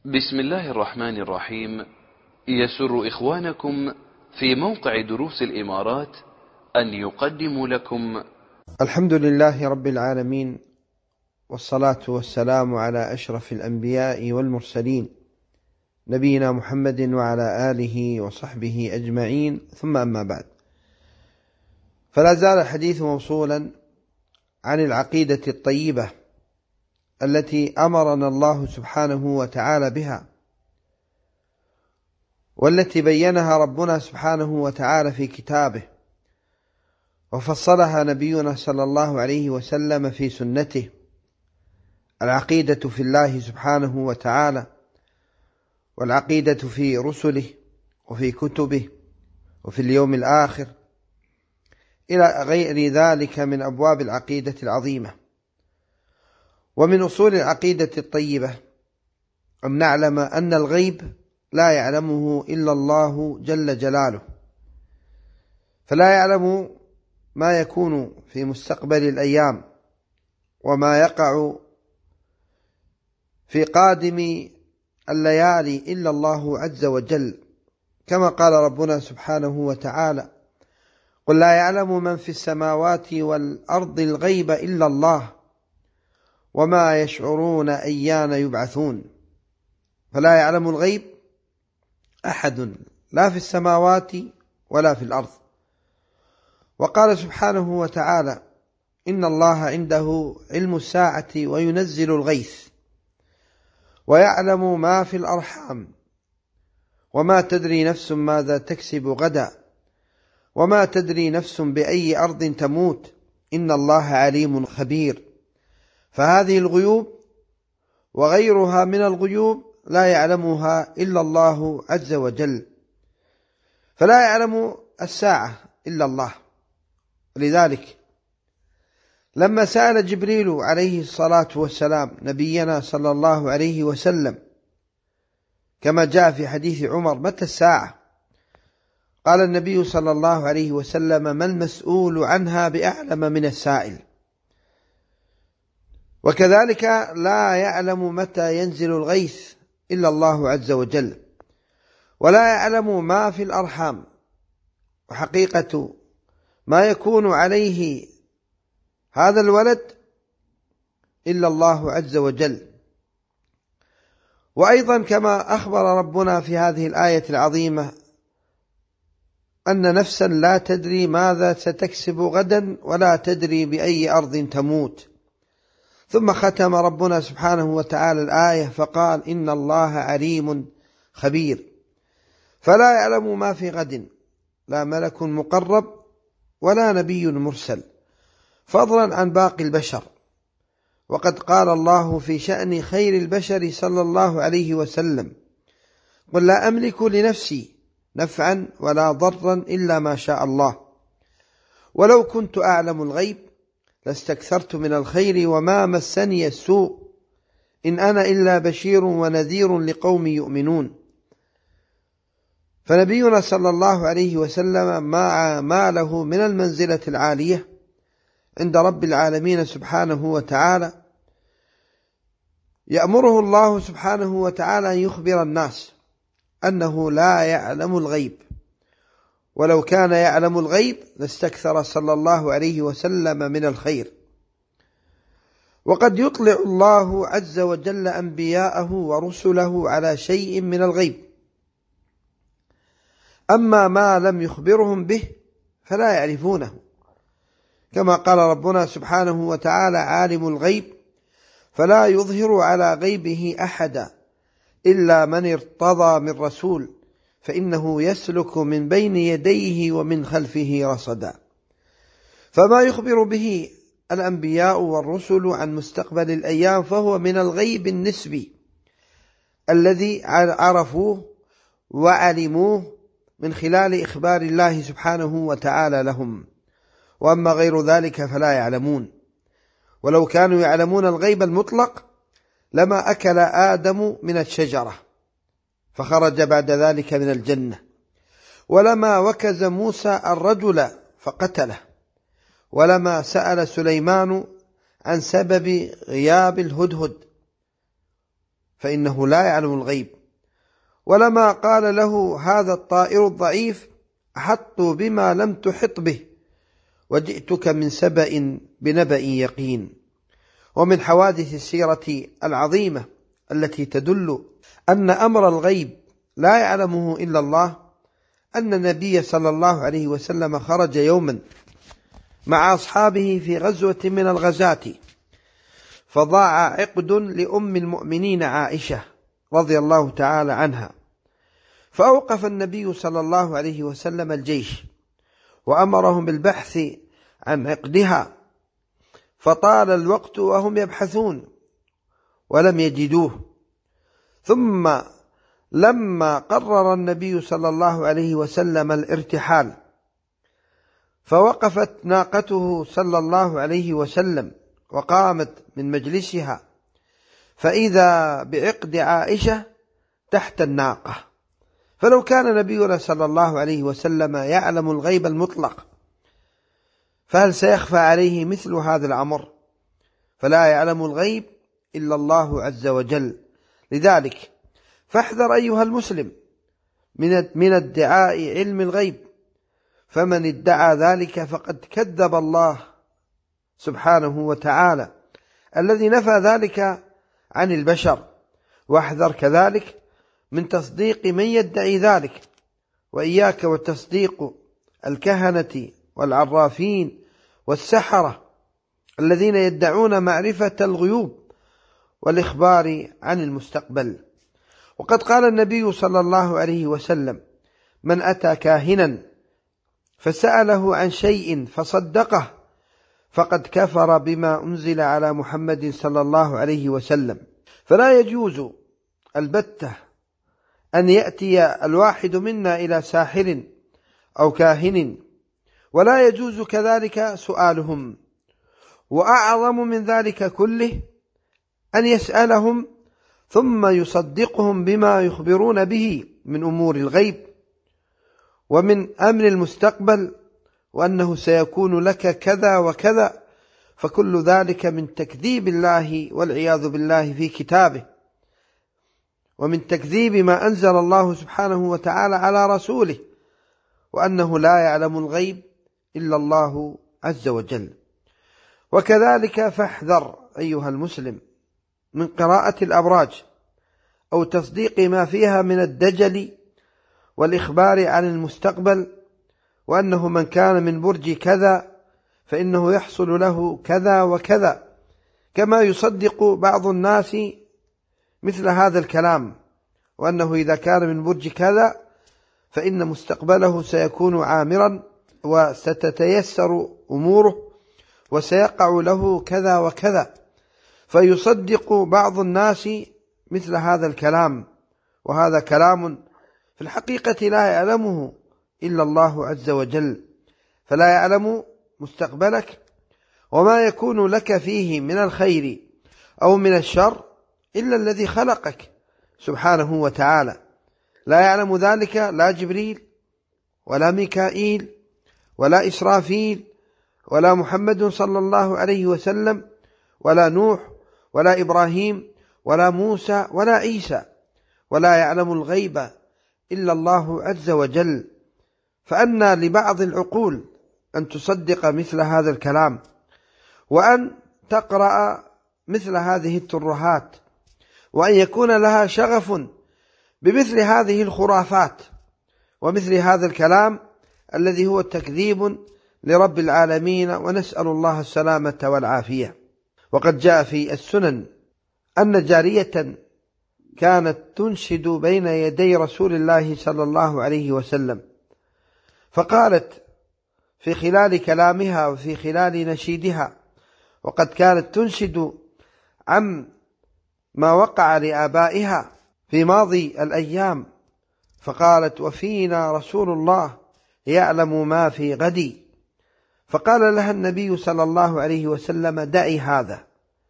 بسم الله الرحمن الرحيم. يسر إخوانكم في موقع دروس الإمارات أن يقدموا لكم الحمد لله رب العالمين، والصلاة والسلام على أشرف الأنبياء والمرسلين نبينا محمد وعلى آله وصحبه أجمعين، ثم أما بعد، فلا زال الحديث موصولا عن العقيدة الطيبة التي أمرنا الله سبحانه وتعالى بها، والتي بينها ربنا سبحانه وتعالى في كتابه، وفصلها نبينا صلى الله عليه وسلم في سنته. العقيدة في الله سبحانه وتعالى، والعقيدة في رسله وفي كتبه وفي اليوم الآخر، إلى غير ذلك من أبواب العقيدة العظيمة. ومن أصول العقيدة الطيبة أن نعلم أن الغيب لا يعلمه إلا الله جل جلاله، فلا يعلم ما يكون في مستقبل الأيام وما يقع في قادم الليالي إلا الله عز وجل، كما قال ربنا سبحانه وتعالى: قل لا يعلم من في السماوات والأرض الغيب إلا الله وما يشعرون أيان يبعثون. فلا يعلم الغيب أحد، لا في السماوات ولا في الأرض. وقال سبحانه وتعالى: إن الله عنده علم الساعة وينزل الغيث ويعلم ما في الأرحام وما تدري نفس ماذا تكسب غدا وما تدري نفس بأي أرض تموت إن الله عليم خبير. فهذه الغيوب وغيرها من الغيوب لا يعلمها إلا الله عز وجل، فلا يعلم الساعة إلا الله. لذلك لما سأل جبريل عليه الصلاة والسلام نبينا صلى الله عليه وسلم، كما جاء في حديث عمر: متى الساعة؟ قال النبي صلى الله عليه وسلم: ما المسؤول عنها بأعلم من السائل. وكذلك لا يعلم متى ينزل الغيث إلا الله عز وجل، ولا يعلم ما في الأرحام وحقيقة ما يكون عليه هذا الولد إلا الله عز وجل. وأيضا كما أخبر ربنا في هذه الآية العظيمة أن نفسا لا تدري ماذا ستكسب غدا ولا تدري بأي أرض تموت. ثم ختم ربنا سبحانه وتعالى الآية فقال: إن الله عليم خبير. فلا يعلم ما في غد لا ملك مقرب ولا نبي مرسل، فضلا عن باقي البشر. وقد قال الله في شأن خير البشر صلى الله عليه وسلم: قل لا أملك لنفسي نفعا ولا ضرا إلا ما شاء الله، ولو كنت أعلم الغيب لاستكثرت من الخير وما مسني السوء، إن أنا إلا بشير ونذير لقوم يؤمنون. فنبينا صلى الله عليه وسلم مع ما له من المنزلة العالية عند رب العالمين سبحانه وتعالى يأمره الله سبحانه وتعالى أن يخبر الناس أنه لا يعلم الغيب، ولو كان يعلم الغيب لاستكثر صلى الله عليه وسلم من الخير. وقد يطلع الله عز وجل أنبياءه ورسله على شيء من الغيب، أما ما لم يخبرهم به فلا يعرفونه، كما قال ربنا سبحانه وتعالى: عالم الغيب فلا يظهر على غيبه أحدا إلا من ارتضى من رسول فإنه يسلك من بين يديه ومن خلفه رصدا. فما يخبر به الأنبياء والرسل عن مستقبل الأيام فهو من الغيب النسبي الذي عرفوه وعلموه من خلال إخبار الله سبحانه وتعالى لهم، وأما غير ذلك فلا يعلمون. ولو كانوا يعلمون الغيب المطلق لما أكل آدم من الشجرة فخرج بعد ذلك من الجنة، ولما وكز موسى الرجل فقتله، ولما سأل سليمان عن سبب غياب الهدهد فإنه لا يعلم الغيب. ولما قال له هذا الطائر الضعيف أحطوا بما لم تحط به وجئتك من سبأ بنبأ يقين. ومن حوادث السيرة العظيمة التي تدل أن أمر الغيب لا يعلمه إلا الله أن النبي صلى الله عليه وسلم خرج يوما مع أصحابه في غزوة من الغزات، فضاع عقد لأم المؤمنين عائشة رضي الله تعالى عنها، فأوقف النبي صلى الله عليه وسلم الجيش وأمرهم بالبحث عن عقدها، فطال الوقت وهم يبحثون ولم يجدوه. ثم لما قرر النبي صلى الله عليه وسلم الارتحال، فوقفت ناقته صلى الله عليه وسلم وقامت من مجلسها، فإذا بعقد عائشة تحت الناقة. فلو كان نبينا صلى الله عليه وسلم يعلم الغيب المطلق فهل سيخفى عليه مثل هذا الأمر؟ فلا يعلم الغيب إلا الله عز وجل. لذلك فاحذر أيها المسلم من ادعاء علم الغيب، فمن ادعى ذلك فقد كذب الله سبحانه وتعالى الذي نفى ذلك عن البشر. واحذر كذلك من تصديق من يدعي ذلك، وإياك وتصديق الكهنة والعرافين والسحرة الذين يدعون معرفة الغيوب والإخبار عن المستقبل. وقد قال النبي صلى الله عليه وسلم: من أتى كاهنا فسأله عن شيء فصدقه فقد كفر بما أنزل على محمد صلى الله عليه وسلم. فلا يجوز البتة أن يأتي الواحد منا إلى ساحر أو كاهن، ولا يجوز كذلك سؤالهم. وأعظم من ذلك كله أن يسألهم ثم يصدقهم بما يخبرون به من أمور الغيب ومن أمر المستقبل، وأنه سيكون لك كذا وكذا، فكل ذلك من تكذيب الله والعياذ بالله في كتابه، ومن تكذيب ما أنزل الله سبحانه وتعالى على رسوله، وأنه لا يعلم الغيب إلا الله عز وجل. وكذلك فاحذر أيها المسلم من قراءة الأبراج أو تصديق ما فيها من الدجل والإخبار عن المستقبل، وأنه من كان من برج كذا فإنه يحصل له كذا وكذا، كما يصدق بعض الناس مثل هذا الكلام، وأنه إذا كان من برج كذا فإن مستقبله سيكون عامرا وستتيسر أموره وسيقع له كذا وكذا، فيصدق بعض الناس مثل هذا الكلام، وهذا كلام في الحقيقة لا يعلمه إلا الله عز وجل، فلا يعلم مستقبلك وما يكون لك فيه من الخير أو من الشر إلا الذي خلقك سبحانه وتعالى. لا يعلم ذلك لا جبريل ولا ميكائيل ولا إسرافيل ولا محمد صلى الله عليه وسلم ولا نوح ولا إبراهيم ولا موسى ولا عيسى، ولا يعلم الغيب إلا الله عز وجل. فأنى لبعض العقول أن تصدق مثل هذا الكلام، وأن تقرأ مثل هذه الترهات، وأن يكون لها شغف بمثل هذه الخرافات ومثل هذا الكلام الذي هو تكذيب لرب العالمين، ونسأل الله السلامة والعافية. وقد جاء في السنن أن جارية كانت تنشد بين يدي رسول الله صلى الله عليه وسلم، فقالت في خلال كلامها وفي خلال نشيدها، وقد كانت تنشد عن ما وقع لآبائها في ماضي الأيام، فقالت: وفينا رسول الله يعلم ما في غد. فقال لها النبي صلى الله عليه وسلم: دعي هذا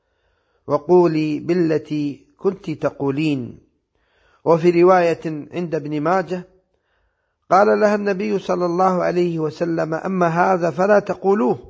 وقولي بالتي كنت تقولين. وفي رواية عند ابن ماجه قال لها النبي صلى الله عليه وسلم: أما هذا فلا تقولوه،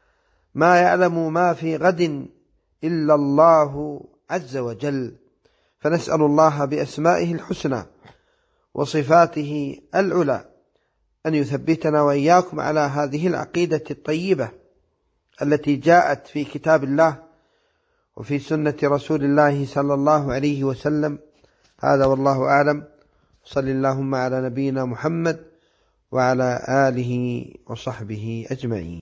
ما يعلم ما في غد إلا الله عز وجل. فنسأل الله بأسمائه الحسنى وصفاته العلى أن يثبتنا وإياكم على هذه العقيدة الطيبة التي جاءت في كتاب الله وفي سنة رسول الله صلى الله عليه وسلم. هذا والله أعلم. صلى اللهم على نبينا محمد وعلى آله وصحبه أجمعين.